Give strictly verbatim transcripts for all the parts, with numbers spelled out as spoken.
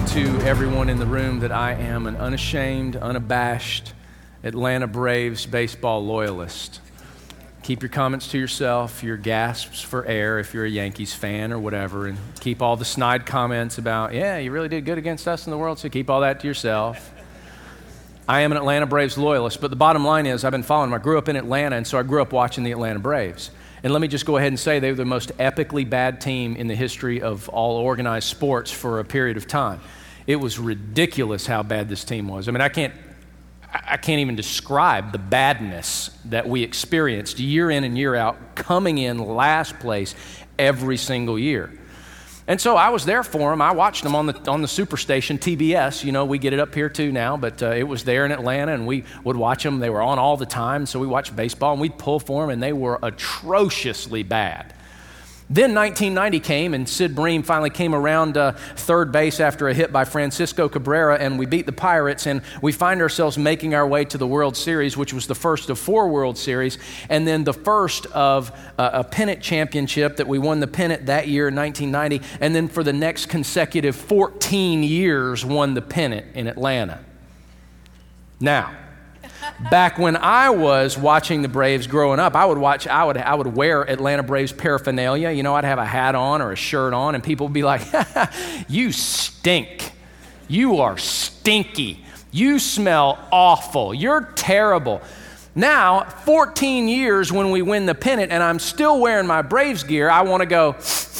to everyone in the room that I am an unashamed, unabashed Atlanta Braves baseball loyalist. Keep your comments to yourself, your gasps for air if you're a Yankees fan or whatever, and keep all the snide comments about, yeah, you really did good against us in the World Series. Keep all that to yourself. I am an Atlanta Braves loyalist, but the bottom line is I've been following them. I grew up in Atlanta, and so I grew up watching the Atlanta Braves. And let me just go ahead and say they were the most epically bad team in the history of all organized sports for a period of time. It was ridiculous how bad this team was. I mean, I can't, I can't even describe the badness that we experienced year in and year out, coming in last place every single year. And so I was there for them. I watched them on the on the Superstation, T B S. You know, we get it up here too now, but uh, it was there in Atlanta, and we would watch them. They were on all the time, so we watched baseball, and we'd pull for them, and they were atrociously bad. Then nineteen ninety came, and Sid Bream finally came around uh, third base after a hit by Francisco Cabrera, and we beat the Pirates, and we find ourselves making our way to the World Series, which was the first of four World Series, and then the first of uh, a pennant championship that we won the pennant that year in nineteen ninety, and then for the next consecutive fourteen years won the pennant in Atlanta. Now, back when I was watching the Braves growing up, I would watch, I would I would wear Atlanta Braves paraphernalia. You know, I'd have a hat on or a shirt on, and people would be like, you stink. You are stinky. You smell awful. You're terrible. Now, fourteen years when we win the pennant, and I'm still wearing my Braves gear, I want to go,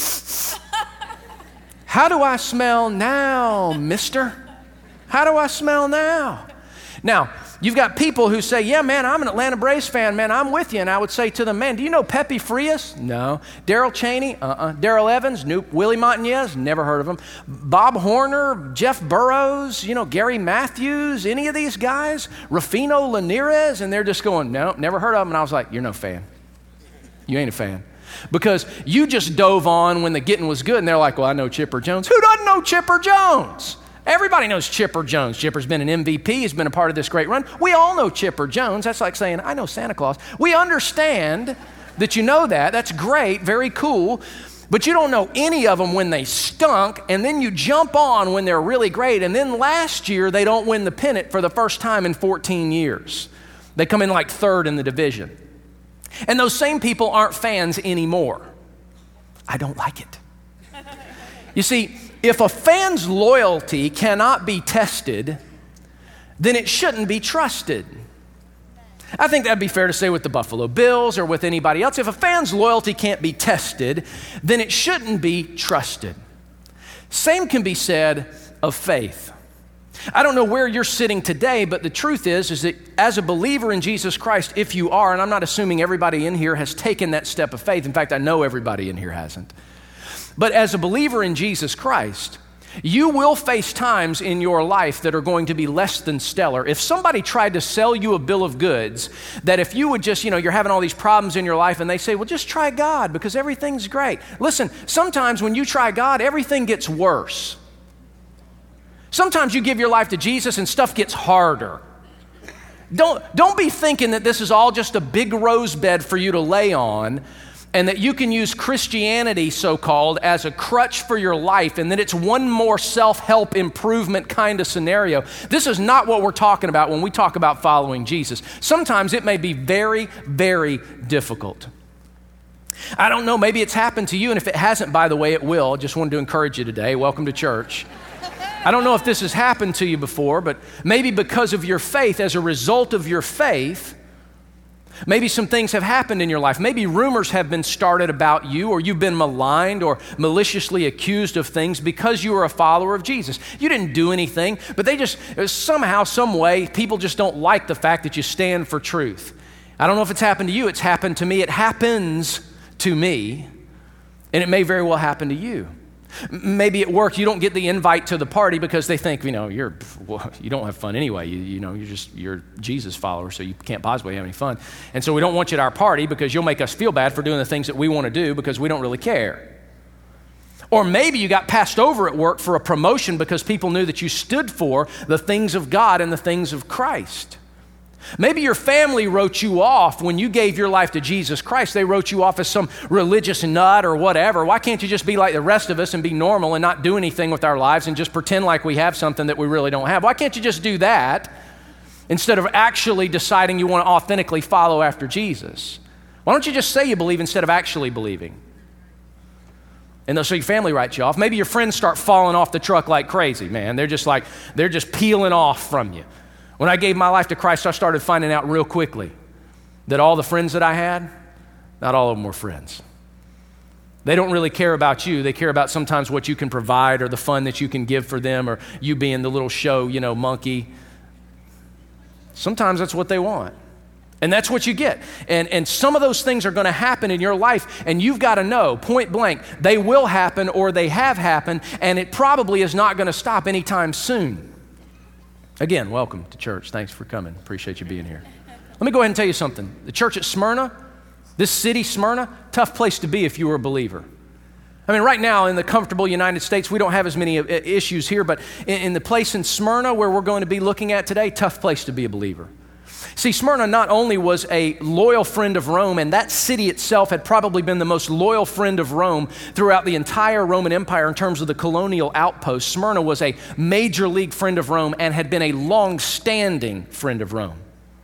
how do I smell now, mister? How do I smell now? Now, you've got people who say, yeah, man, I'm an Atlanta Braves fan, man, I'm with you. And I would say to them, man, do you know Pepe Frias? No. Darrell Chaney? Uh-uh. Darrell Evans? Nope. Willie Montañez? Never heard of him. Bob Horner? Jeff Burrows? You know, Gary Matthews? Any of these guys? Rufino Lanirez? And they're just going, no, never heard of them. And I was like, you're no fan. You ain't a fan. Because you just dove on when the getting was good. And they're like, well, I know Chipper Jones. Who doesn't know Chipper Jones? Everybody knows Chipper Jones. Chipper's been an M V P. He's been a part of this great run. We all know Chipper Jones. That's like saying, I know Santa Claus. We understand that you know that. That's great, very cool. But you don't know any of them when they stunk, and then you jump on when they're really great, and then last year they don't win the pennant for the first time in fourteen years. They come in like third in the division. And those same people aren't fans anymore. I don't like it. You see, if a fan's loyalty cannot be tested, then it shouldn't be trusted. I think that'd be fair to say with the Buffalo Bills or with anybody else. If a fan's loyalty can't be tested, then it shouldn't be trusted. Same can be said of faith. I don't know where you're sitting today, but the truth is, is that as a believer in Jesus Christ, if you are, and I'm not assuming everybody in here has taken that step of faith. In fact, I know everybody in here hasn't. But as a believer in Jesus Christ, you will face times in your life that are going to be less than stellar. If somebody tried to sell you a bill of goods, that if you would just, you know, you're having all these problems in your life and they say, well, just try God because everything's great. Listen, sometimes when you try God, everything gets worse. Sometimes you give your life to Jesus and stuff gets harder. Don't, don't be thinking that this is all just a big rose bed for you to lay on, and that you can use Christianity, so-called, as a crutch for your life, and that it's one more self-help improvement kind of scenario. This is not what we're talking about when we talk about following Jesus. Sometimes it may be very, very difficult. I don't know, maybe it's happened to you, and if it hasn't, by the way, it will. Just wanted to encourage you today. Welcome to church. I don't know if this has happened to you before, but maybe because of your faith, as a result of your faith, maybe some things have happened in your life. Maybe rumors have been started about you, or you've been maligned or maliciously accused of things because you are a follower of Jesus. You didn't do anything, but they just, somehow, some way, people just don't like the fact that you stand for truth. I don't know if it's happened to you. It's happened to me. It happens to me, and it may very well happen to you. Maybe at work you don't get the invite to the party because they think, you know, you're well, you don't have fun anyway. You, you know, you're just you're a Jesus follower, so you can't possibly have any fun. And so we don't want you at our party because you'll make us feel bad for doing the things that we want to do because we don't really care. Or maybe you got passed over at work for a promotion because people knew that you stood for the things of God and the things of Christ. Maybe your family wrote you off when you gave your life to Jesus Christ. They wrote you off as some religious nut or whatever. Why can't you just be like the rest of us and be normal and not do anything with our lives and just pretend like we have something that we really don't have? Why can't you just do that instead of actually deciding you want to authentically follow after Jesus? Why don't you just say you believe instead of actually believing? And so your family writes you off. Maybe your friends start falling off the truck like crazy, man. They're just like, they're just peeling off from you. When I gave my life to Christ, I started finding out real quickly that all the friends that I had, not all of them were friends. They don't really care about you. They care about sometimes what you can provide or the fun that you can give for them or you being the little show, you know, monkey. Sometimes that's what they want. And that's what you get. And, and some of those things are going to happen in your life, and you've got to know, point blank, they will happen or they have happened, and it probably is not going to stop anytime soon. Again, welcome to church. Thanks for coming. Appreciate you being here. Let me go ahead and tell you something. The church at Smyrna, this city, Smyrna, tough place to be if you were a believer. I mean, right now in the comfortable United States, we don't have as many issues here, but in, in the place in Smyrna where we're going to be looking at today, tough place to be a believer. See, Smyrna not only was a loyal friend of Rome, and that city itself had probably been the most loyal friend of Rome throughout the entire Roman Empire in terms of the colonial outpost. Smyrna was a major league friend of Rome and had been a long-standing friend of Rome.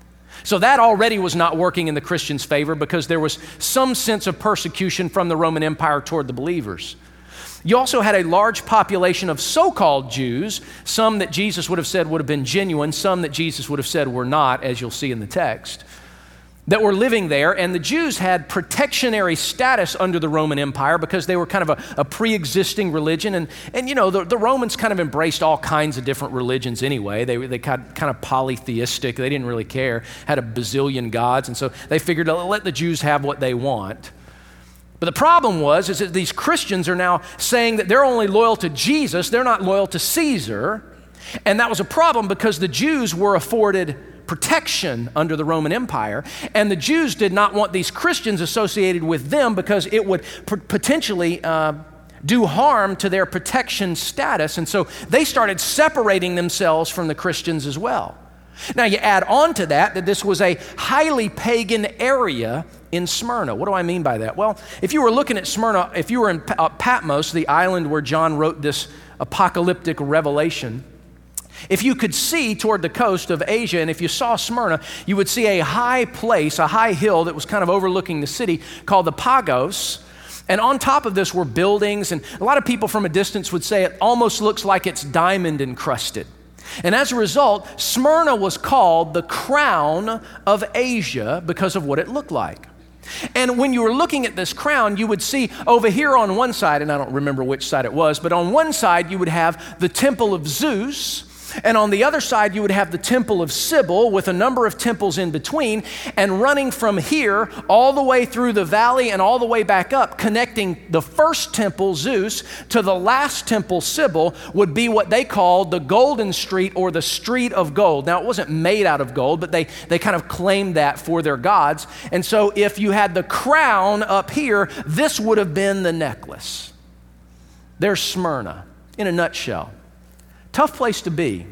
So that already was not working in the Christians' favor because there was some sense of persecution from the Roman Empire toward the believers. You also had a large population of so-called Jews, some that Jesus would have said would have been genuine, some that Jesus would have said were not, as you'll see in the text, that were living there. And the Jews had protectionary status under the Roman Empire because they were kind of a, a pre-existing religion. And, and you know, the, the Romans kind of embraced all kinds of different religions anyway. They, they got kind of polytheistic. They didn't really care, had a bazillion gods. And so they figured, let the Jews have what they want. But the problem was is that these Christians are now saying that they're only loyal to Jesus, they're not loyal to Caesar. And that was a problem because the Jews were afforded protection under the Roman Empire, and the Jews did not want these Christians associated with them because it would p- potentially uh, do harm to their protection status. And so they started separating themselves from the Christians as well. Now you add on to that that this was a highly pagan area in Smyrna. What do I mean by that? Well, if you were looking at Smyrna, if you were in uh, Patmos, the island where John wrote this apocalyptic revelation, if you could see toward the coast of Asia, and if you saw Smyrna, you would see a high place, a high hill that was kind of overlooking the city called the Pagos. And on top of this were buildings, and a lot of people from a distance would say it almost looks like it's diamond encrusted. And as a result, Smyrna was called the crown of Asia because of what it looked like. And when you were looking at this crown, you would see over here on one side, and I don't remember which side it was, but on one side you would have the temple of Zeus, and on the other side you would have the temple of Cybele with a number of temples in between, and running from here all the way through the valley and all the way back up, connecting the first temple, Zeus, to the last temple, Cybele, would be what they called the Golden Street or the Street of Gold. Now, it wasn't made out of gold, but they, they kind of claimed that for their gods. And so if you had the crown up here, this would have been the necklace. There's Smyrna in a nutshell. Tough place to be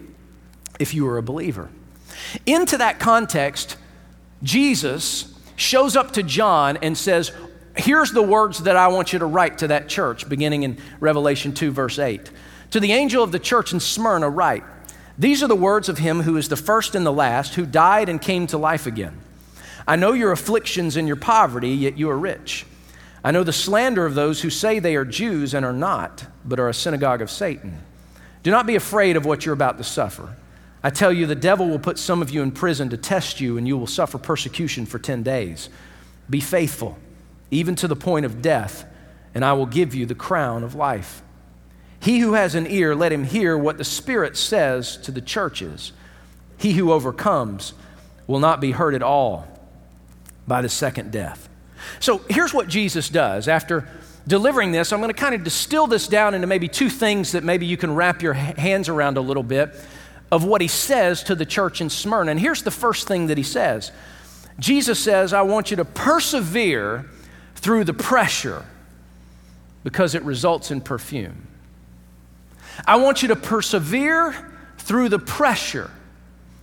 if you were a believer. Into that context, Jesus shows up to John and says, here's the words that I want you to write to that church, beginning in Revelation two, verse eight. To the angel of the church in Smyrna write, these are the words of him who is the first and the last, who died and came to life again. I know your afflictions and your poverty, yet you are rich. I know the slander of those who say they are Jews and are not, but are a synagogue of Satan. Do not be afraid of what you're about to suffer. I tell you, the devil will put some of you in prison to test you, and you will suffer persecution for ten days. Be faithful, even to the point of death, and I will give you the crown of life. He who has an ear, let him hear what the Spirit says to the churches. He who overcomes will not be hurt at all by the second death. So here's what Jesus does. After delivering this, I'm going to kind of distill this down into maybe two things that maybe you can wrap your hands around a little bit of what he says to the church in Smyrna. And here's the first thing that he says. Jesus says, I want you to persevere through the pressure because it results in perfume. I want you to persevere through the pressure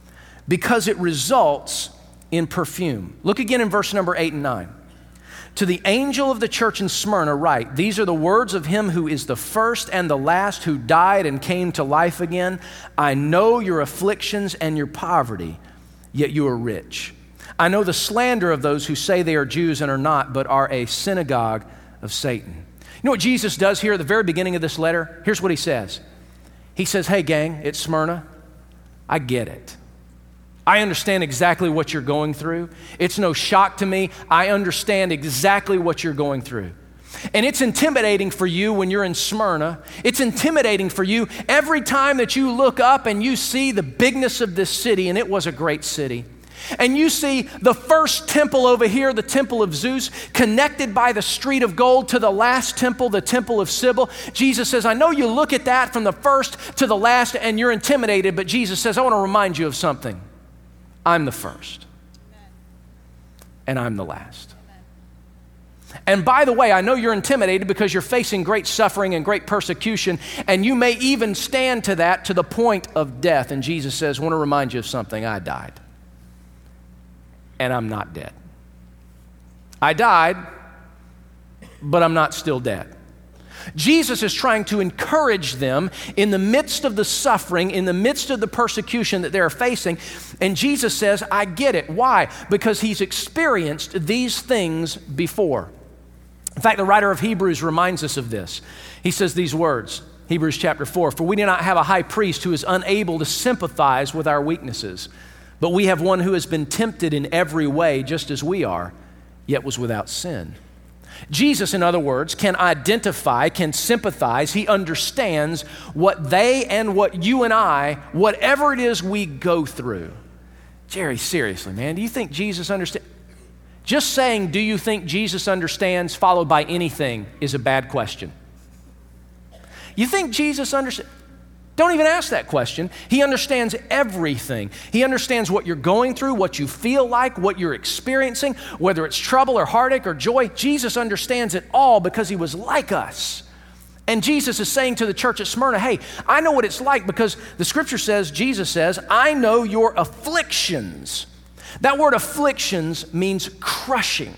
because it results in perfume. Look again in verse number eight and nine. To the angel of the church in Smyrna write, these are the words of him who is the first and the last, who died and came to life again. I know your afflictions and your poverty, yet you are rich. I know the slander of those who say they are Jews and are not, but are a synagogue of Satan. You know what Jesus does here at the very beginning of this letter? Here's what he says. He says, hey gang, it's Smyrna. I get it. I understand exactly what you're going through. It's no shock to me. I understand exactly what you're going through. And it's intimidating for you when you're in Smyrna. It's intimidating for you every time that you look up and you see the bigness of this city, and it was a great city. And you see the first temple over here, the temple of Zeus, connected by the street of gold to the last temple, the temple of Sybil. Jesus says, I know you look at that from the first to the last and you're intimidated, but Jesus says, I want to remind you of something. I'm the first. And I'm the last. And by the way, I know you're intimidated because you're facing great suffering and great persecution, and you may even stand to that to the point of death. And Jesus says, I want to remind you of something. I died. And I'm not dead. I died, but I'm not still dead. Jesus is trying to encourage them in the midst of the suffering, in the midst of the persecution that they're facing. And Jesus says, I get it. Why? Because he's experienced these things before. In fact, the writer of Hebrews reminds us of this. He says these words, Hebrews chapter four, for we do not have a high priest who is unable to sympathize with our weaknesses, but we have one who has been tempted in every way, just as we are, yet was without sin. Jesus, in other words, can identify, can sympathize. He understands what they and what you and I, whatever it is we go through. Jerry, seriously, man, do you think Jesus understands? Just saying, do you think Jesus understands, followed by anything, is a bad question. You think Jesus understands? Don't even ask that question. He understands everything. He understands what you're going through, what you feel like, what you're experiencing, whether it's trouble or heartache or joy. Jesus understands it all because he was like us. And Jesus is saying to the church at Smyrna, hey, I know what it's like because the scripture says, Jesus says, I know your afflictions. That word afflictions means crushing.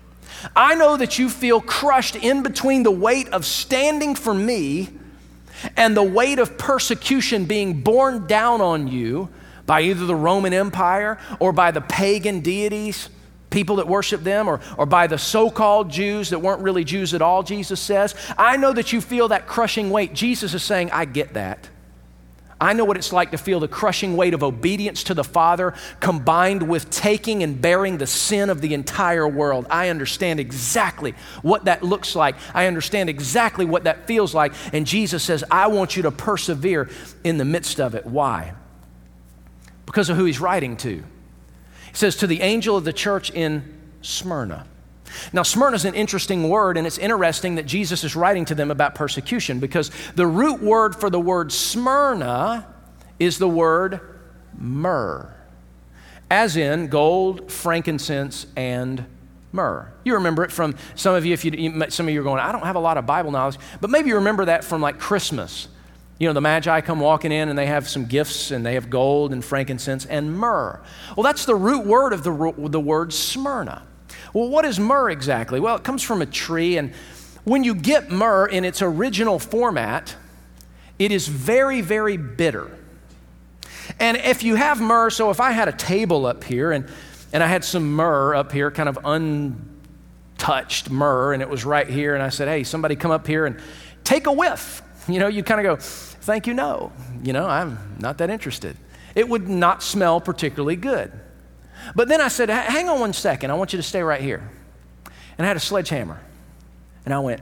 I know that you feel crushed in between the weight of standing for me and the weight of persecution being borne down on you by either the Roman Empire or by the pagan deities, people that worship them, or, or by the so-called Jews that weren't really Jews at all, Jesus says. I know that you feel that crushing weight. Jesus is saying, I get that. I know what it's like to feel the crushing weight of obedience to the Father combined with taking and bearing the sin of the entire world. I understand exactly what that looks like. I understand exactly what that feels like. And Jesus says, I want you to persevere in the midst of it. Why? Because of who he's writing to. He says, to the angel of the church in Smyrna. Now, Smyrna is an interesting word, and it's interesting that Jesus is writing to them about persecution because the root word for the word Smyrna is the word myrrh, as in gold, frankincense, and myrrh. You remember it from some of you, if you, some of you are going, I don't have a lot of Bible knowledge, but maybe you remember that from like Christmas. You know, the Magi come walking in and they have some gifts and they have gold and frankincense and myrrh. Well, that's the root word of the, the word Smyrna. Well, what is myrrh exactly? Well, it comes from a tree, and when you get myrrh in its original format, it is very, very bitter. And if you have myrrh, so if I had a table up here and, and I had some myrrh up here, kind of untouched myrrh, and it was right here, and I said, hey, somebody come up here and take a whiff. You know, you kind of go, thank you, no. You know, I'm not that interested. It would not smell particularly good. But then I said, hang on one second. I want you to stay right here. And I had a sledgehammer. And I went,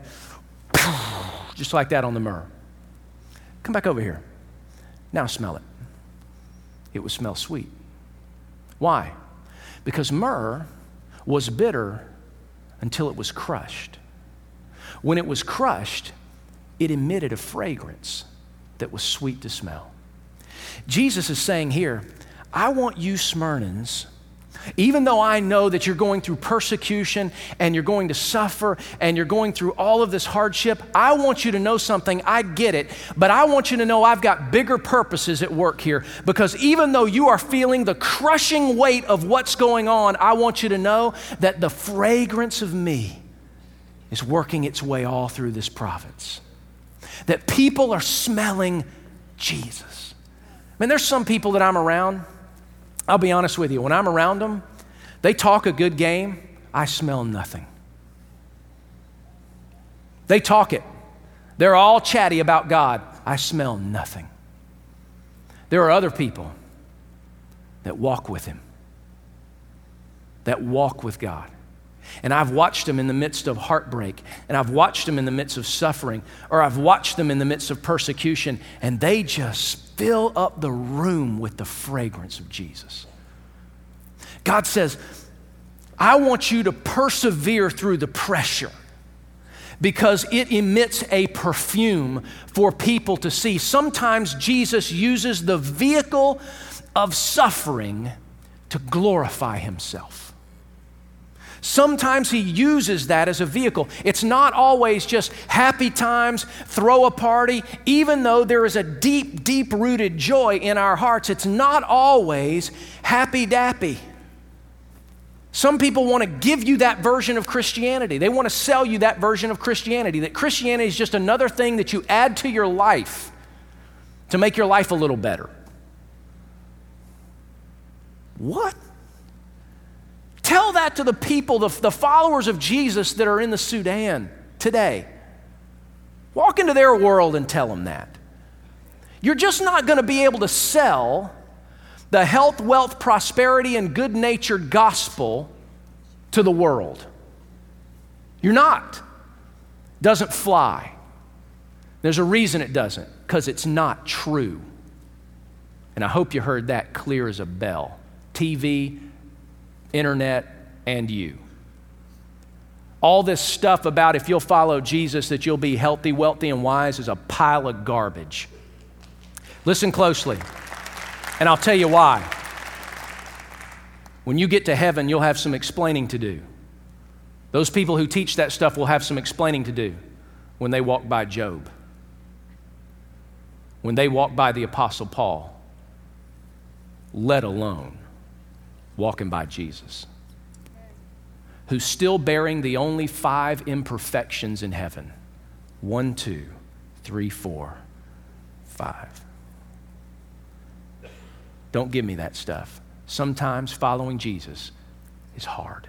just like that on the myrrh. Come back over here. Now smell it. It would smell sweet. Why? Because myrrh was bitter until it was crushed. When it was crushed, it emitted a fragrance that was sweet to smell. Jesus is saying here, I want you Smyrnans Even though I know that you're going through persecution and you're going to suffer and you're going through all of this hardship, I want you to know something. I get it, but I want you to know I've got bigger purposes at work here, because even though you are feeling the crushing weight of what's going on, I want you to know that the fragrance of me is working its way all through this province. That people are smelling Jesus. I mean, there's some people that I'm around, I'll be honest with you, when I'm around them, they talk a good game, I smell nothing. They talk it. They're all chatty about God. I smell nothing. There are other people that walk with Him, that walk with God. And I've watched them in the midst of heartbreak, and I've watched them in the midst of suffering, or I've watched them in the midst of persecution, and they just fill up the room with the fragrance of Jesus. God says, I want you to persevere through the pressure, because it emits a perfume for people to see. Sometimes Jesus uses the vehicle of suffering to glorify Himself. Sometimes He uses that as a vehicle. It's not always just happy times, throw a party. Even though there is a deep, deep-rooted joy in our hearts, it's not always happy-dappy. Some people want to give you that version of Christianity. They want to sell you that version of Christianity, that Christianity is just another thing that you add to your life to make your life a little better. What? Tell that to the people, the, the followers of Jesus that are in the Sudan today. Walk into their world and tell them that. You're just not going to be able to sell the health, wealth, prosperity, and good-natured gospel to the world. You're not. Doesn't fly. There's a reason it doesn't, because it's not true. And I hope you heard that clear as a bell. T V, internet, and you. All this stuff about if you'll follow Jesus that you'll be healthy, wealthy, and wise is a pile of garbage. Listen closely, and I'll tell you why. When you get to heaven, you'll have some explaining to do. Those people who teach that stuff will have some explaining to do when they walk by Job, when they walk by the Apostle Paul, let alone walking by Jesus, who's still bearing the only five imperfections in heaven. One, two, three, four, five. Don't give me that stuff. Sometimes following Jesus is hard.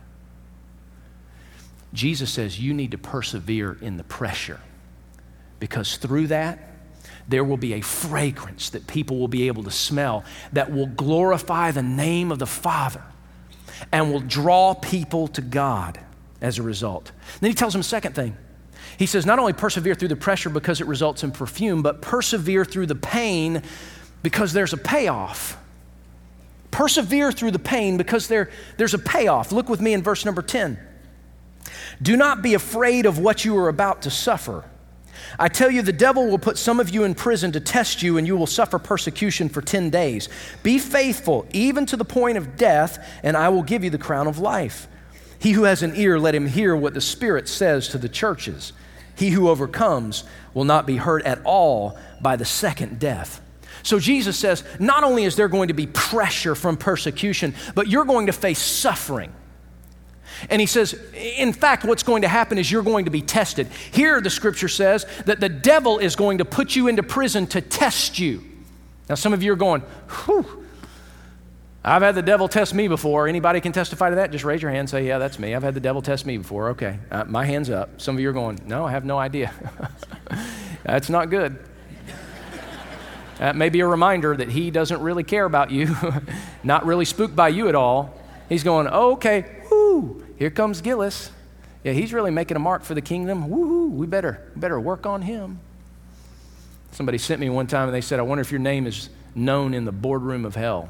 Jesus says you need to persevere in the pressure, because through that, there will be a fragrance that people will be able to smell that will glorify the name of the Father and will draw people to God as a result. Then he tells them a second thing. He says not only persevere through the pressure because it results in perfume, but persevere through the pain because there's a payoff. Persevere through the pain because there, there's a payoff. Look with me in verse number ten. Do not be afraid of what you are about to suffer. I tell you, the devil will put some of you in prison to test you, and you will suffer persecution for ten days. Be faithful, even to the point of death, and I will give you the crown of life. He who has an ear, let him hear what the Spirit says to the churches. He who overcomes will not be hurt at all by the second death. So Jesus says, not only is there going to be pressure from persecution, but you're going to face suffering. And he says, in fact, what's going to happen is you're going to be tested. Here, the scripture says that the devil is going to put you into prison to test you. Now, some of you are going, whew, I've had the devil test me before. Anybody can testify to that? Just raise your hand and say, yeah, that's me. I've had the devil test me before. Okay, uh, my hand's up. Some of you are going, no, I have no idea. That's not good. That may be a reminder that he doesn't really care about you, not really spooked by you at all. He's going, oh, okay, woo, here comes Gillis. Yeah, he's really making a mark for the kingdom. Woo-hoo, we better, better work on him. Somebody sent me one time and they said, I wonder if your name is known in the boardroom of hell.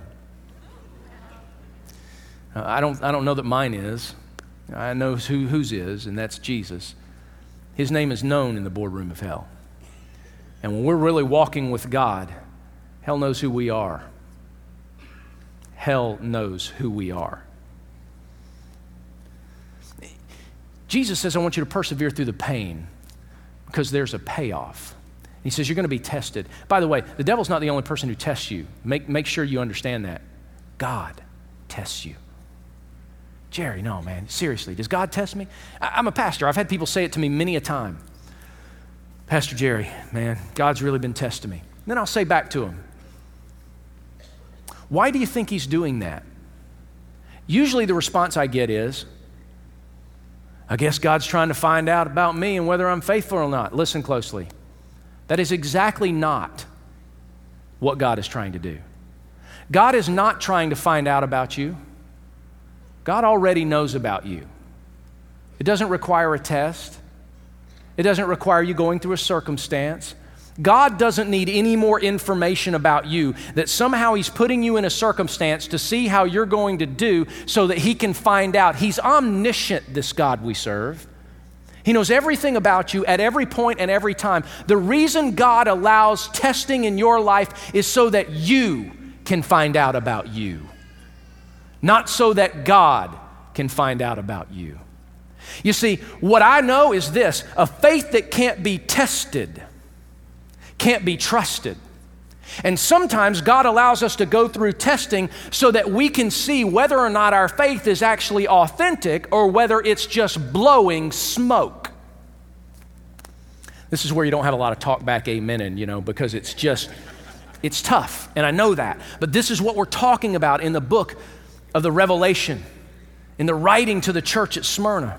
Uh, I don't, I don't know that mine is. I know who, whose is, and that's Jesus. His name is known in the boardroom of hell. And when we're really walking with God, hell knows who we are. Hell knows who we are. Jesus says, I want you to persevere through the pain because there's a payoff. He says, you're going to be tested. By the way, the devil's not the only person who tests you. Make, make sure you understand that. God tests you. Jerry, no, man, seriously, does God test me? I, I'm a pastor. I've had people say it to me many a time. Pastor Jerry, man, God's really been testing me. And then I'll say back to him, why do you think he's doing that? Usually the response I get is, I guess God's trying to find out about me and whether I'm faithful or not. Listen closely. That is exactly not what God is trying to do. God is not trying to find out about you. God already knows about you. It doesn't require a test. It doesn't require you going through a circumstance. God doesn't need any more information about you, that somehow he's putting you in a circumstance to see how you're going to do so that he can find out. He's omniscient, this God we serve. He knows everything about you at every point and every time. The reason God allows testing in your life is so that you can find out about you, not so that God can find out about you. You see, what I know is this: a faith that can't be tested can't be trusted. And sometimes God allows us to go through testing so that we can see whether or not our faith is actually authentic or whether it's just blowing smoke. This is where you don't have a lot of talk back amening, you know, because it's just, it's tough, and I know that. But this is what we're talking about in the book of the Revelation, in the writing to the church at Smyrna.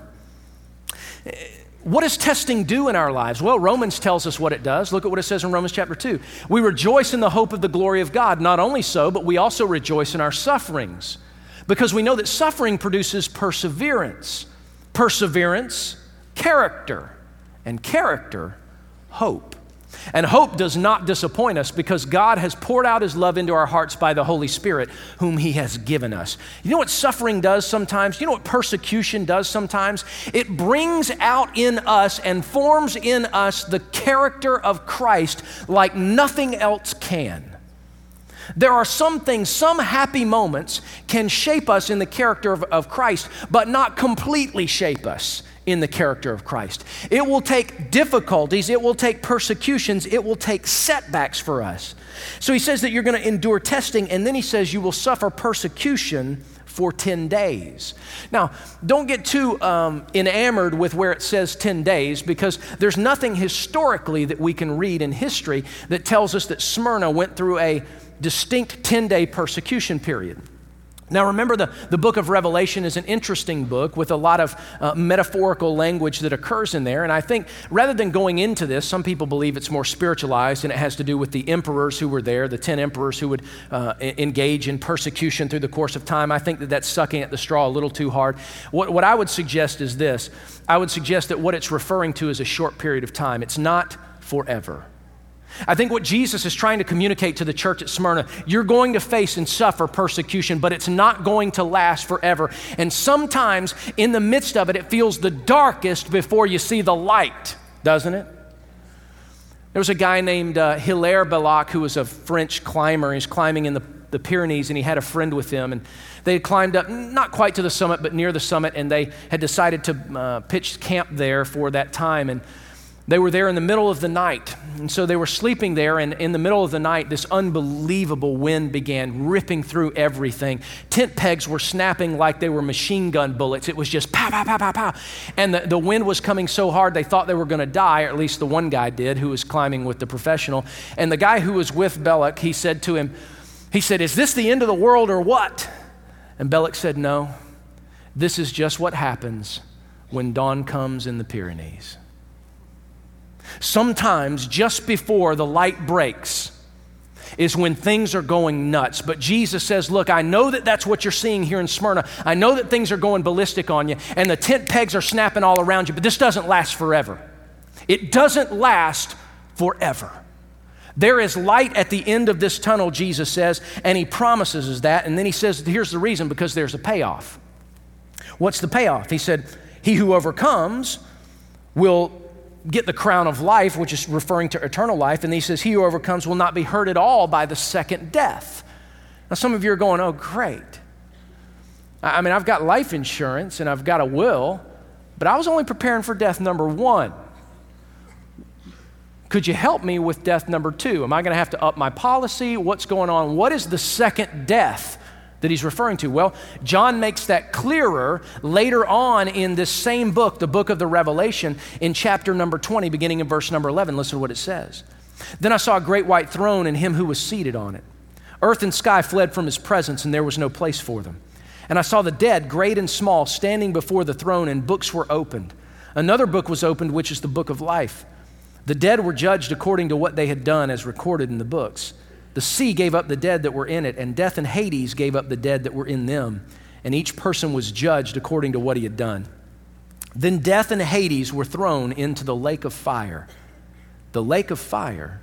What does testing do in our lives? Well, Romans tells us what it does. Look at what it says in Romans chapter two. We rejoice in the hope of the glory of God. Not only so, but we also rejoice in our sufferings, because we know that suffering produces perseverance. Perseverance, character, and character, hope. And hope does not disappoint us because God has poured out his love into our hearts by the Holy Spirit, whom he has given us. You know what suffering does sometimes? You know what persecution does sometimes? It brings out in us and forms in us the character of Christ like nothing else can. There are some things, some happy moments can shape us in the character of, of Christ, but not completely shape us in the character of Christ. It will take difficulties, it will take persecutions, it will take setbacks for us. So he says that you're going to endure testing, and then he says you will suffer persecution for ten days. Now, don't get too um, enamored with where it says ten days, because there's nothing historically that we can read in history that tells us that Smyrna went through a distinct ten-day persecution period. Now remember, the, the book of Revelation is an interesting book with a lot of uh, metaphorical language that occurs in there. And I think rather than going into this, some people believe it's more spiritualized and it has to do with the emperors who were there, the ten emperors who would uh, engage in persecution through the course of time. I think that that's sucking at the straw a little too hard. What, what I would suggest is this. I would suggest that what it's referring to is a short period of time. It's not forever. I think what Jesus is trying to communicate to the church at Smyrna, you're going to face and suffer persecution, but it's not going to last forever. And sometimes in the midst of it, it feels the darkest before you see the light, doesn't it? There was a guy named uh, Hilaire Belloc who was a French climber. He was climbing in the, the Pyrenees, and he had a friend with him. And they had climbed up, not quite to the summit, but near the summit, and they had decided to uh, pitch camp there for that time. And they were there in the middle of the night, and so they were sleeping there, and in the middle of the night, this unbelievable wind began ripping through everything. Tent pegs were snapping like they were machine gun bullets. It was just pow, pow, pow, pow, pow. And the, the wind was coming so hard, they thought they were going to die, or at least the one guy did who was climbing with the professional. And the guy who was with Belloc, he said to him, he said, "Is this the end of the world or what?" And Belloc said, "No, this is just what happens when dawn comes in the Pyrenees." Sometimes just before the light breaks is when things are going nuts. But Jesus says, look, I know that that's what you're seeing here in Smyrna. I know that things are going ballistic on you and the tent pegs are snapping all around you, but this doesn't last forever. It doesn't last forever. There is light at the end of this tunnel, Jesus says, and he promises us that. And then he says, here's the reason, because there's a payoff. What's the payoff? He said, he who overcomes will get the crown of life, which is referring to eternal life. And he says, he who overcomes will not be hurt at all by the second death. Now, some of you are going, oh, great. I mean, I've got life insurance and I've got a will, but I was only preparing for death number one. Could you help me with death number two? Am I going to have to up my policy? What's going on? What is the second death that he's referring to? Well, John makes that clearer later on in this same book, the book of the Revelation, in chapter number twenty, beginning in verse number eleven. Listen to what it says. Then I saw a great white throne and him who was seated on it. Earth and sky fled from his presence, and there was no place for them. And I saw the dead, great and small, standing before the throne, and books were opened. Another book was opened, which is the book of life. The dead were judged according to what they had done, as recorded in the books. The sea gave up the dead that were in it, and death and Hades gave up the dead that were in them, and each person was judged according to what he had done. Then death and Hades were thrown into the lake of fire. The lake of fire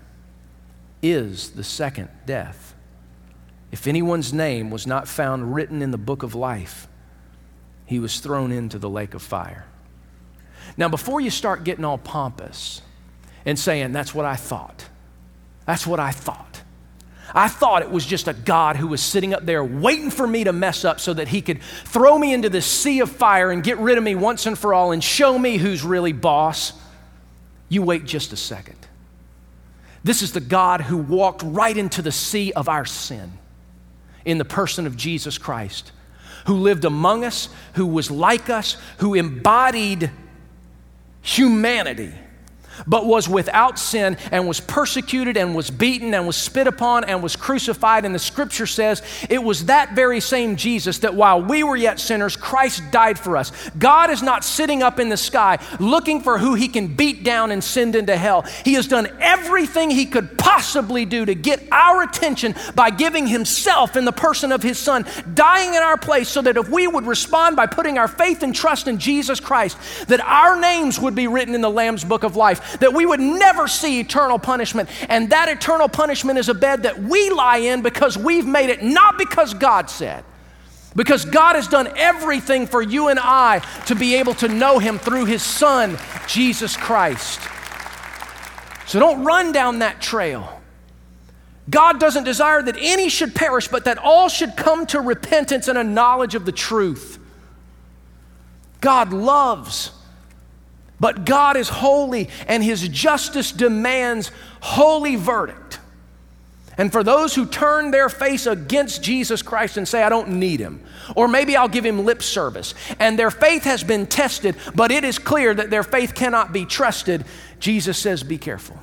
is the second death. If anyone's name was not found written in the book of life, he was thrown into the lake of fire. Now, before you start getting all pompous and saying, that's what I thought. That's what I thought. I thought it was just a God who was sitting up there waiting for me to mess up so that he could throw me into this sea of fire and get rid of me once and for all and show me who's really boss. You wait just a second. This is the God who walked right into the sea of our sin in the person of Jesus Christ, who lived among us, who was like us, who embodied humanity, but was without sin and was persecuted and was beaten and was spit upon and was crucified. And the scripture says it was that very same Jesus that while we were yet sinners, Christ died for us. God is not sitting up in the sky looking for who he can beat down and send into hell. He has done everything he could possibly do to get our attention by giving himself in the person of his son, dying in our place so that if we would respond by putting our faith and trust in Jesus Christ, that our names would be written in the Lamb's book of life, that we would never see eternal punishment. And that eternal punishment is a bed that we lie in because we've made it, not because God said. Because God has done everything for you and I to be able to know him through his son, Jesus Christ. So don't run down that trail. God doesn't desire that any should perish, but that all should come to repentance and a knowledge of the truth. God loves, but God is holy, and his justice demands holy verdict. And for those who turn their face against Jesus Christ and say, I don't need him, or maybe I'll give him lip service, and their faith has been tested, but it is clear that their faith cannot be trusted, Jesus says, be careful.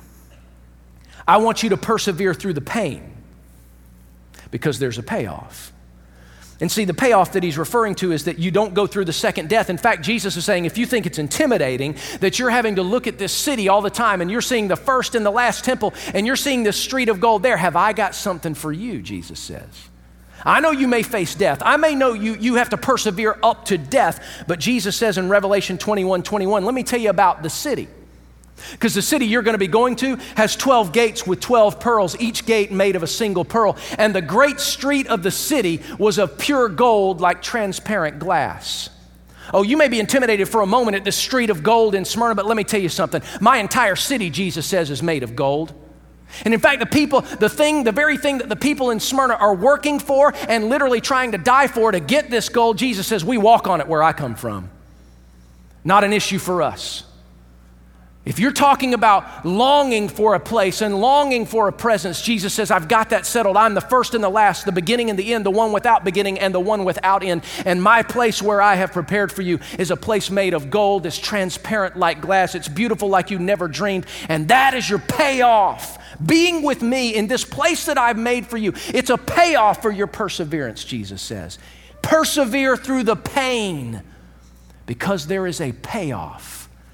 I want you to persevere through the pain because there's a payoff. And see, the payoff that he's referring to is that you don't go through the second death. In fact, Jesus is saying, if you think it's intimidating that you're having to look at this city all the time and you're seeing the first and the last temple and you're seeing this street of gold there, have I got something for you, Jesus says. I know you may face death. I may know you, you have to persevere up to death, but Jesus says in Revelation twenty-one twenty-one, let me tell you about the city. Because the city you're going to be going to has twelve gates with twelve pearls, each gate made of a single pearl. And the great street of the city was of pure gold like transparent glass. Oh, you may be intimidated for a moment at this street of gold in Smyrna, but let me tell you something. My entire city, Jesus says, is made of gold. And in fact, the people, the thing, the very thing that the people in Smyrna are working for and literally trying to die for to get this gold, Jesus says, we walk on it where I come from. Not an issue for us. If you're talking about longing for a place and longing for a presence, Jesus says, I've got that settled. I'm the first and the last, the beginning and the end, the one without beginning and the one without end. And my place where I have prepared for you is a place made of gold. It's transparent like glass. It's beautiful like you never dreamed. And that is your payoff. Being with me in this place that I've made for you. It's a payoff for your perseverance, Jesus says. Persevere through the pain because there is a payoff.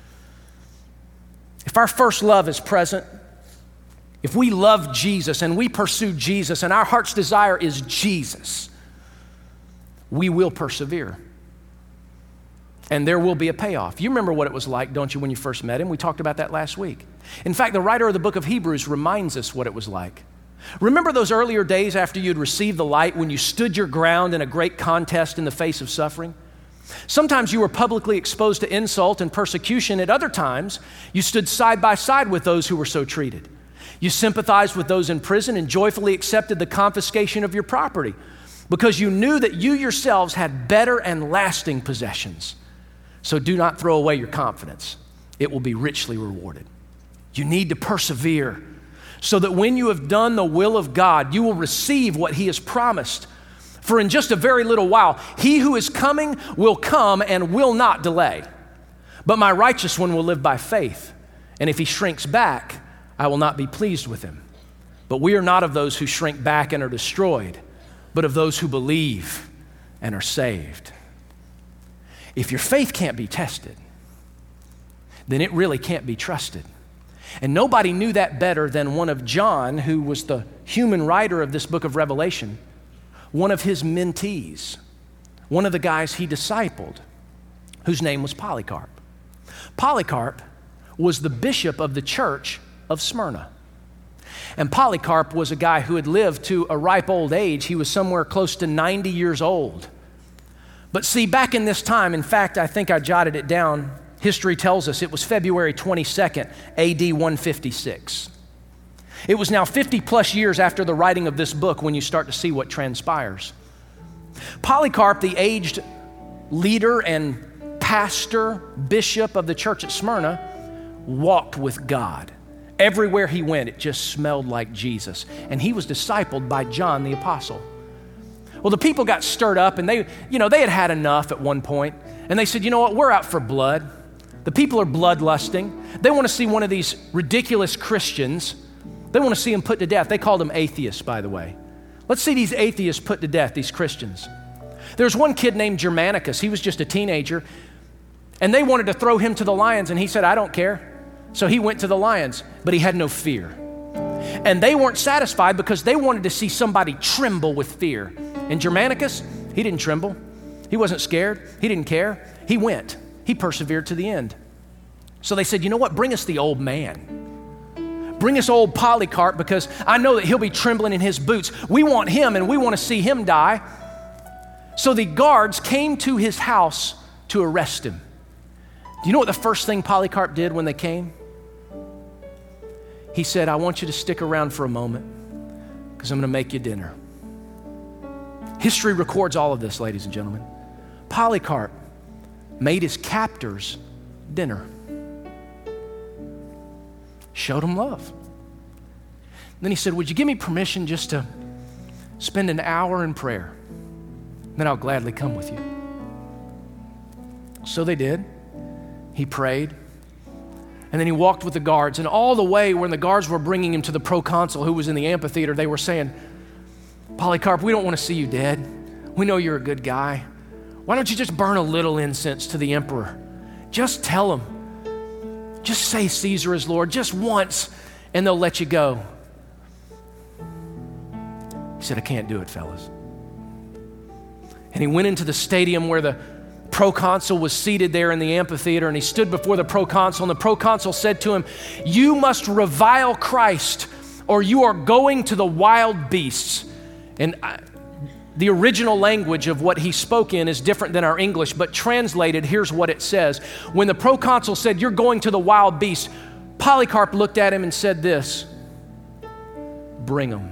If our first love is present, if we love Jesus and we pursue Jesus and our heart's desire is Jesus, we will persevere. And there will be a payoff. You remember what it was like, don't you, when you first met him? We talked about that last week. In fact, the writer of the book of Hebrews reminds us what it was like. Remember those earlier days after you'd received the light when you stood your ground in a great contest in the face of suffering? Sometimes you were publicly exposed to insult and persecution. At other times, you stood side by side with those who were so treated. You sympathized with those in prison and joyfully accepted the confiscation of your property because you knew that you yourselves had better and lasting possessions. So do not throw away your confidence. It will be richly rewarded. You need to persevere so that when you have done the will of God, you will receive what he has promised. For in just a very little while, he who is coming will come and will not delay. But my righteous one will live by faith. And if he shrinks back, I will not be pleased with him. But we are not of those who shrink back and are destroyed, but of those who believe and are saved. If your faith can't be tested, then it really can't be trusted. And nobody knew that better than one of John, who was the human writer of this book of Revelation, one of his mentees, one of the guys he discipled, whose name was Polycarp. Polycarp was the bishop of the church of Smyrna. And Polycarp was a guy who had lived to a ripe old age. He was somewhere close to ninety years old. But see, back in this time, in fact, I think I jotted it down. History tells us it was February twenty-second, A D one fifty-six. It was now fifty plus years after the writing of this book when you start to see what transpires. Polycarp, the aged leader and pastor, bishop of the church at Smyrna, walked with God. Everywhere he went, it just smelled like Jesus. And he was discipled by John the Apostle. Well, the people got stirred up, and they, you know, they had had enough at one point. And they said, you know what, we're out for blood. The people are bloodlusting. They want to see one of these ridiculous Christians. They want to see him put to death. They called them atheists, by the way. Let's see these atheists put to death, these Christians. There's one kid named Germanicus. He was just a teenager. And they wanted to throw him to the lions, and he said, I don't care. So he went to the lions, but he had no fear. And they weren't satisfied because they wanted to see somebody tremble with fear. And Germanicus, he didn't tremble. He wasn't scared. He didn't care. He went. He persevered to the end. So they said, you know what? Bring us the old man. Bring us old Polycarp, because I know that he'll be trembling in his boots. We want him, and we want to see him die. So the guards came to his house to arrest him. Do you know what the first thing Polycarp did when they came? He said, I want you to stick around for a moment because I'm going to make you dinner. History records all of this, ladies and gentlemen. Polycarp made his captors dinner. Showed them love. Then he said, would you give me permission just to spend an hour in prayer? Then I'll gladly come with you. So they did. He prayed. And then he walked with the guards. And all the way when the guards were bringing him to the proconsul who was in the amphitheater, they were saying, Polycarp, we don't want to see you dead. We know you're a good guy. Why don't you just burn a little incense to the emperor? Just tell him. Just say Caesar is Lord just once, and they'll let you go. He said, I can't do it, fellas. And he went into the stadium where the proconsul was seated there in the amphitheater, and he stood before the proconsul, and the proconsul said to him, you must revile Christ, or you are going to the wild beasts. And I, the original language of what he spoke in is different than our English, but translated, here's what it says. When the proconsul said, you're going to the wild beasts, Polycarp looked at him and said this, bring them.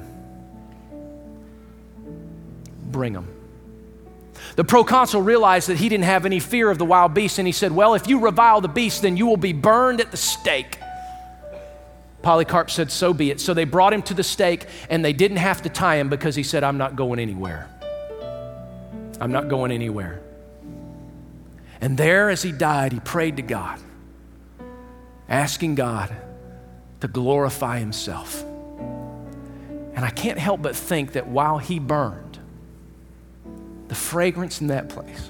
Bring them. The proconsul realized that he didn't have any fear of the wild beasts, and he said, well, if you revile the beast, then you will be burned at the stake. Polycarp said, so be it. So they brought him to the stake, and they didn't have to tie him because he said, I'm not going anywhere. I'm not going anywhere. And there, as he died, he prayed to God, asking God to glorify himself. And I can't help but think that while he burned, the fragrance in that place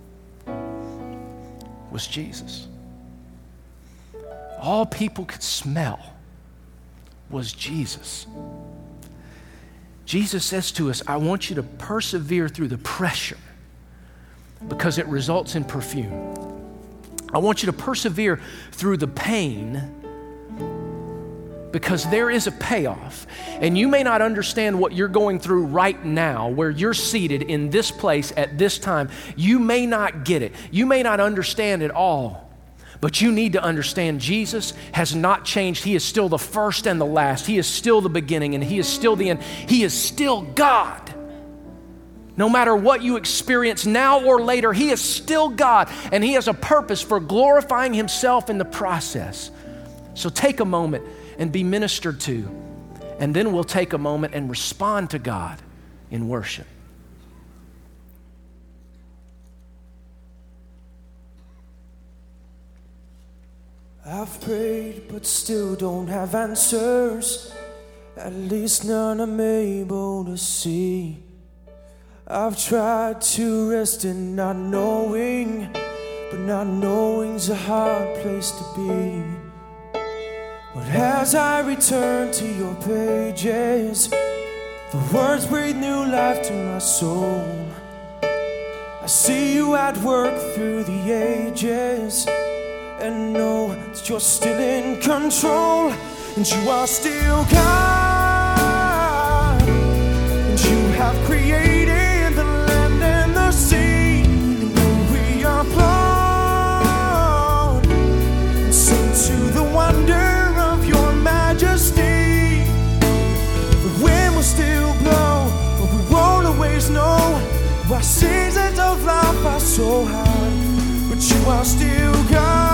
was Jesus. All people could smell was Jesus. Jesus says to us, I want you to persevere through the pressure because it results in perfume. I want you to persevere through the pain because there is a payoff. And you may not understand what you're going through right now, where you're seated in this place at this time. You may not get it. You may not understand it all. But you need to understand Jesus has not changed. He is still the first and the last. He is still the beginning, and he is still the end. He is still God. No matter what you experience now or later, He is still God, and He has a purpose for glorifying Himself in the process. So take a moment and be ministered to, and then we'll take a moment and respond to God in worship. I've prayed but still don't have answers, at least none I'm able to see. I've tried to rest in not knowing, but not knowing's a hard place to be. But as I return to your pages, the words breathe new life to my soul. I see you at work through the ages, and know that you're still in control, and you are still God, and you have created the land and the sea, and we are applaud and sing to the wonder of your majesty. The wind will still blow, but we won't always know. Our seasons of life are so hard, but you are still God.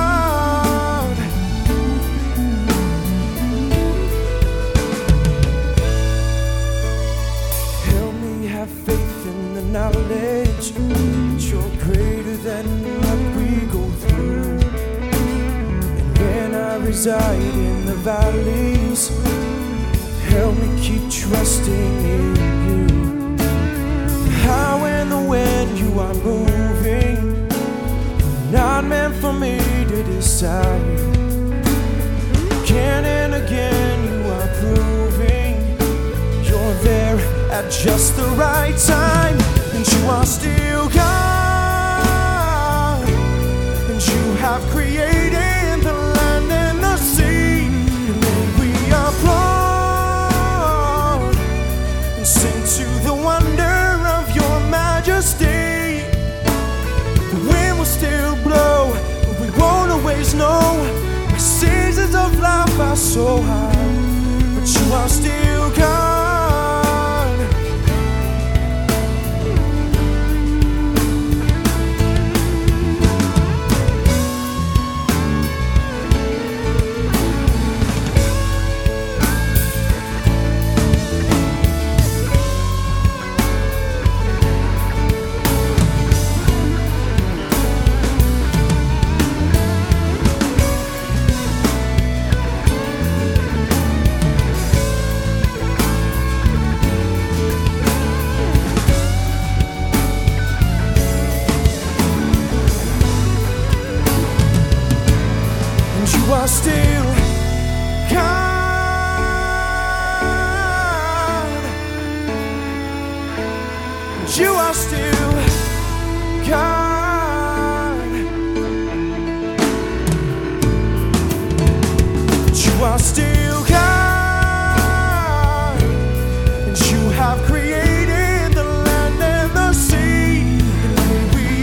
Knowledge that you're greater than what we go through. And when I reside in the valleys, help me keep trusting in you. How and the when you are moving, not meant for me to decide. Again and again you are proving you're there at just the right time. And you are still God, and you have created the land and the sea, and then we applaud and sing to the wonder of your majesty. The wind will still blow, but we won't always know. My seasons of life are so hard, but you are still God. You are still God. You are still God. You are still God. And you have created the land and the sea. And we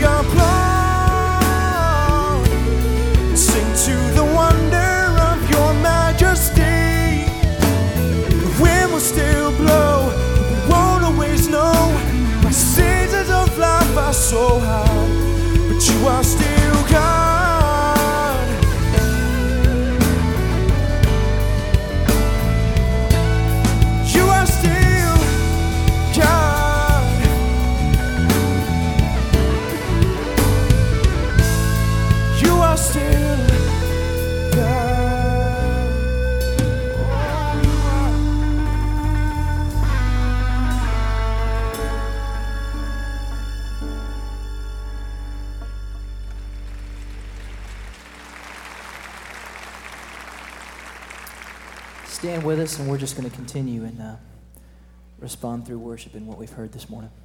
applaud and sing to the still blow, but we won't always know. My seasons of life are so hard, but you are still God. You are still God. You are still God. Stand with us, and we're just going to continue and uh, respond through worship in what we've heard this morning.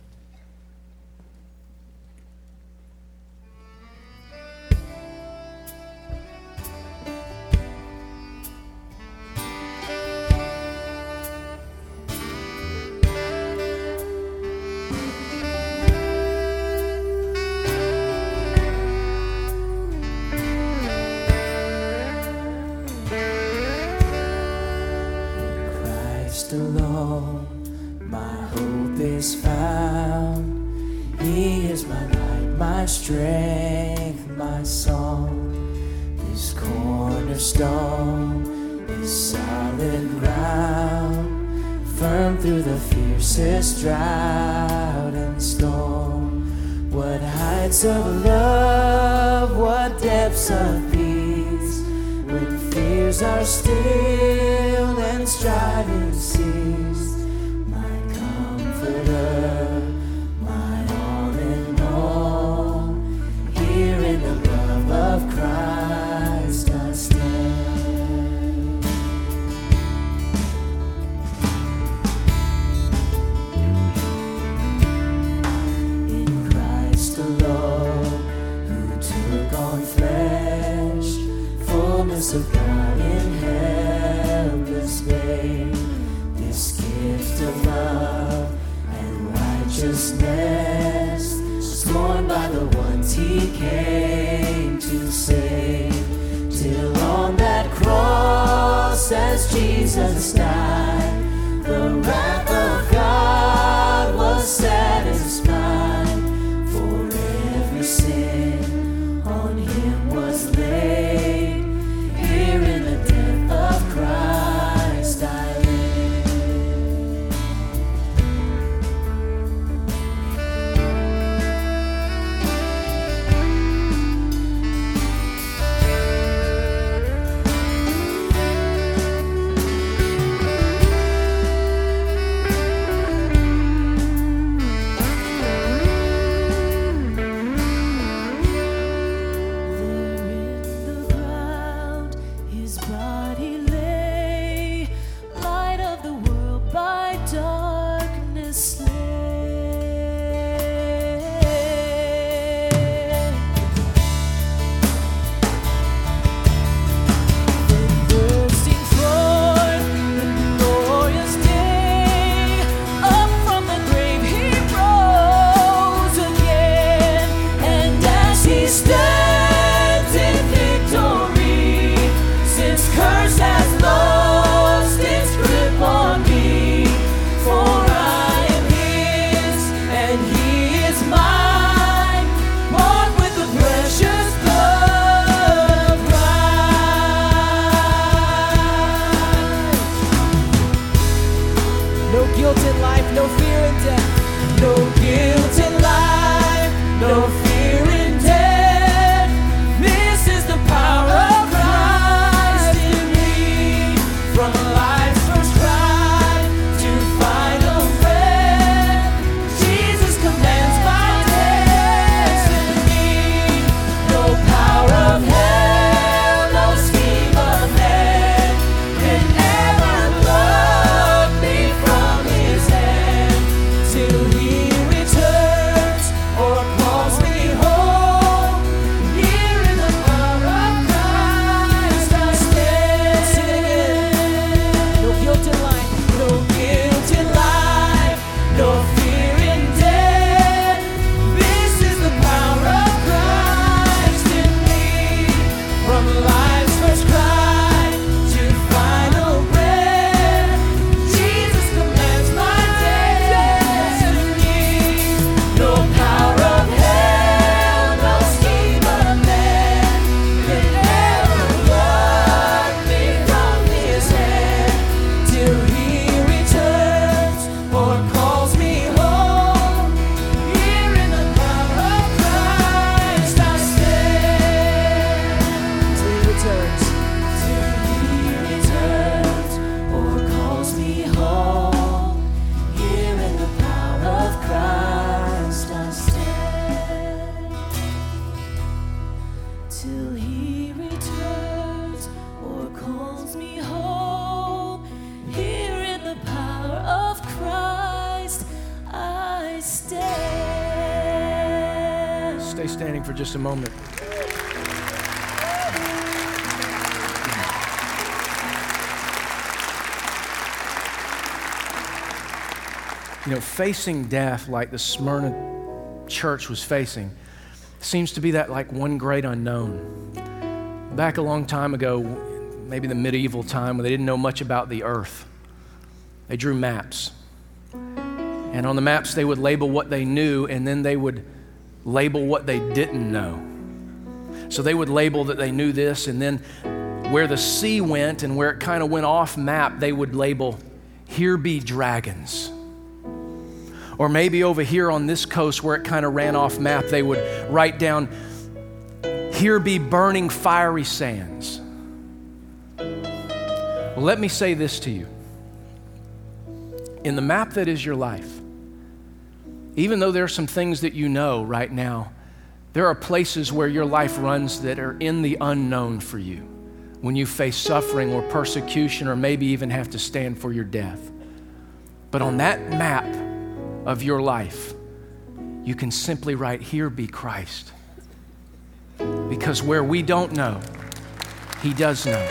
Alone, my hope is found. is my light, my strength, my song. This cornerstone is solid ground, firm through the fiercest drought and storm. What heights of love, what depths of peace, when fears are still and striving cease. My comforter, my all in all, here in the love of Christ I stand. In Christ alone, who took on flesh, fullness of God in helpless babe, this gift of love and righteousness, scorned by the ones he came to save, till on that cross as Jesus died, the wrath of God was satisfied, for every sin on him was laid. Here in the death of Christ I live. Stay standing for just a moment. You know, facing death like the Smyrna church was facing seems to be that like one great unknown. Back a long time ago, maybe the medieval time, when they didn't know much about the earth, they drew maps. And on the maps, they would label what they knew, and then they would label what they didn't know. So they would label that they knew this, and then where the sea went and where it kind of went off map, they would label, here be dragons. Or maybe over here on this coast where it kind of ran off map, they would write down, here be burning fiery sands. Well, let me say this to you. In the map that is your life, even though there are some things that you know right now, there are places where your life runs that are in the unknown for you, when you face suffering or persecution or maybe even have to stand for your death. But on that map of your life, you can simply write, here be Christ. Because where we don't know, He does know.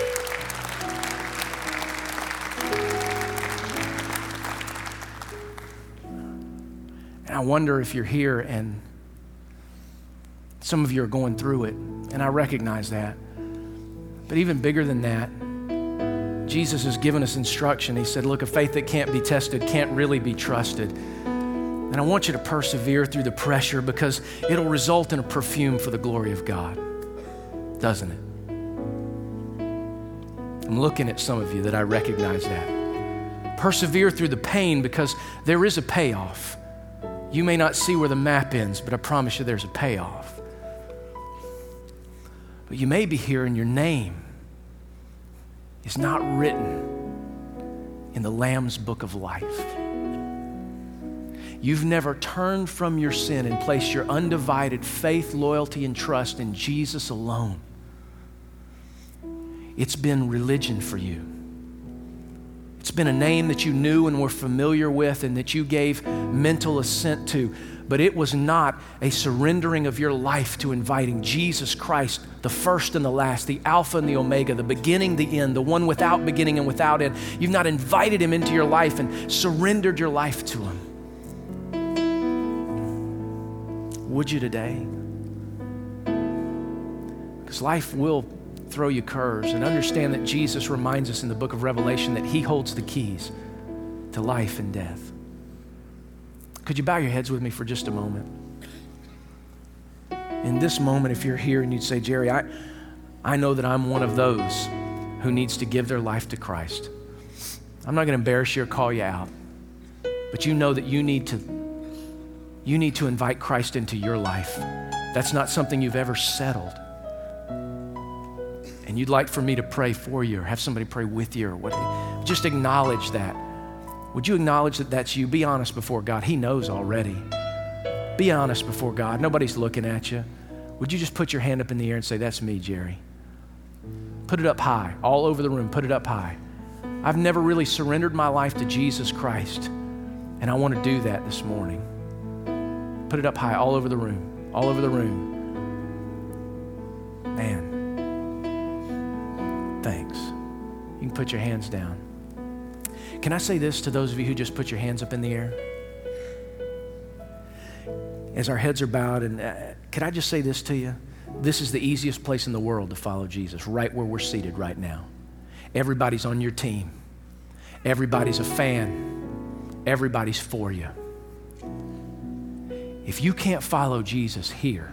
And I wonder if you're here and some of you are going through it, and I recognize that. But even bigger than that, Jesus has given us instruction. He said, look, a faith that can't be tested can't really be trusted. And I want you to persevere through the pressure because it'll result in a perfume for the glory of God, doesn't it? I'm looking at some of you that I recognize that. Persevere through the pain because there is a payoff. You may not see where the map ends, but I promise you there's a payoff. But you may be here and your name is not written in the Lamb's book of life. You've never turned from your sin and placed your undivided faith, loyalty, and trust in Jesus alone. It's been religion for you. It's been a name that you knew and were familiar with and that you gave mental assent to, but it was not a surrendering of your life to inviting Jesus Christ, the first and the last, the Alpha and the Omega, the beginning, the end, the one without beginning and without end. You've not invited Him into your life and surrendered your life to Him. Would you today? Because life will throw you curves, and understand that Jesus reminds us in the book of Revelation that He holds the keys to life and death. Could you bow your heads with me for just a moment? In this moment, if you're here and you'd say, Jerry, I, I know that I'm one of those who needs to give their life to Christ. I'm not going to embarrass you or call you out, but you know that you need to, you need to invite Christ into your life. That's not something you've ever settled. And you'd like for me to pray for you or have somebody pray with you or what, just acknowledge that. Would you acknowledge that that's you? Be honest before God. He knows already. Be honest before God. Nobody's looking at you. Would you just put your hand up in the air and say, that's me, Jerry? Put it up high, all over the room. Put it up high. I've never really surrendered my life to Jesus Christ, and I want to do that this morning. Put it up high, all over the room, all over the room. Man. Thanks. You can put your hands down. Can I say this to those of you who just put your hands up in the air? As our heads are bowed, and uh, can I just say this to you? This is the easiest place in the world to follow Jesus, right where we're seated right now. Everybody's on your team. Everybody's a fan. Everybody's for you. If you can't follow Jesus here,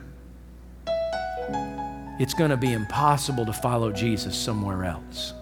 it's going to be impossible to follow Jesus somewhere else.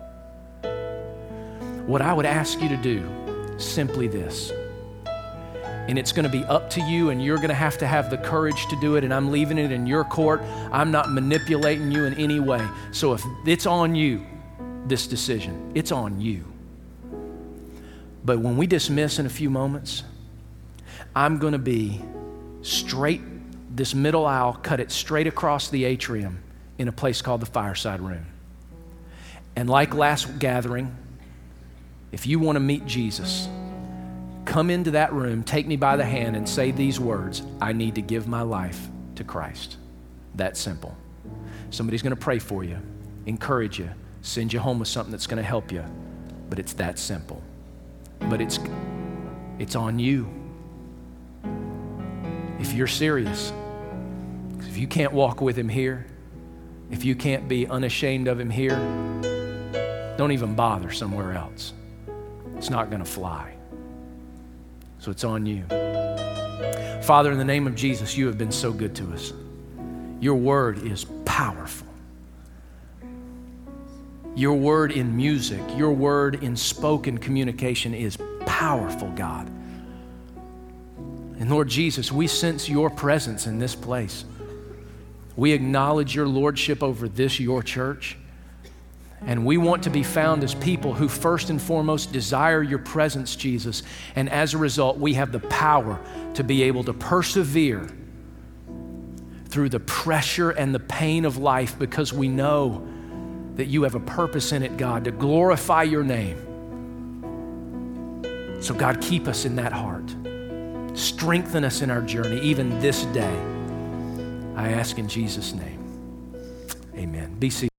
What I would ask you to do, simply this, and it's going to be up to you, and you're going to have to have the courage to do it, and I'm leaving it in your court. I'm not manipulating you in any way. So if it's on you, this decision, it's on you. But when we dismiss in a few moments, I'm going to be straight, this middle aisle, cut it straight across the atrium in a place called the fireside room. And like last gathering, if you want to meet Jesus, come into that room, take me by the hand and say these words, I need to give my life to Christ. That simple. Somebody's going to pray for you, encourage you, send you home with something that's going to help you. But it's that simple. But it's, it's on you. If you're serious, if you can't walk with Him here, if you can't be unashamed of Him here, don't even bother somewhere else. It's not going to fly. So it's on you. Father, in the name of Jesus, you have been so good to us. Your word is powerful. Your word in music, your word in spoken communication is powerful, God. And Lord Jesus, we sense your presence in this place. We acknowledge your lordship over this, your church. And we want to be found as people who first and foremost desire your presence, Jesus. And as a result, we have the power to be able to persevere through the pressure and the pain of life because we know that you have a purpose in it, God, to glorify your name. So God, keep us in that heart. Strengthen us in our journey, even this day. I ask in Jesus' name, amen. Be seated.